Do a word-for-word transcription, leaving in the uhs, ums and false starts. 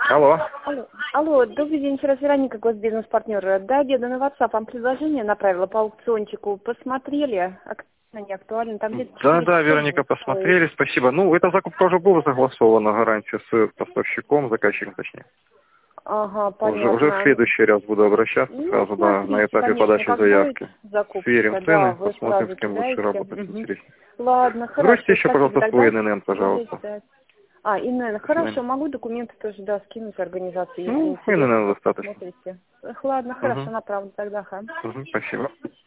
Алло. Алло, алло, добрый день, еще раз Вероника, госбизнес-партнер. До обеда на WhatsApp вам предложение направила по аукциончику. Посмотрели? Актуально, не актуально? Там где-то Да, четыре да, тысячи Вероника, посмотрели, спасибо. Ну, эта закупка уже была согласована, гарантия с поставщиком, заказчиком точнее. Ага, Уже, понятно. уже в следующий раз буду обращаться Ну, сразу, да, на смотрите, этапе конечно, подачи как заявки. будет закупка, Сверим да, цены, вы посмотрим, сразу с кем лучше кидаете. работать, Мгм. интереснее. Ладно, Сбросьте хорошо, еще, спасибо. пожалуйста, свой Тогда эн эн эн, буду пожалуйста. ждать. А, и, наверное, До свидания. хорошо, могу документы тоже, да, скинуть организации, если Ну, эн эн эн интересно, достаточно. посмотрите. Ладно, хорошо, Угу. направлю тогда, ха. Угу, спасибо.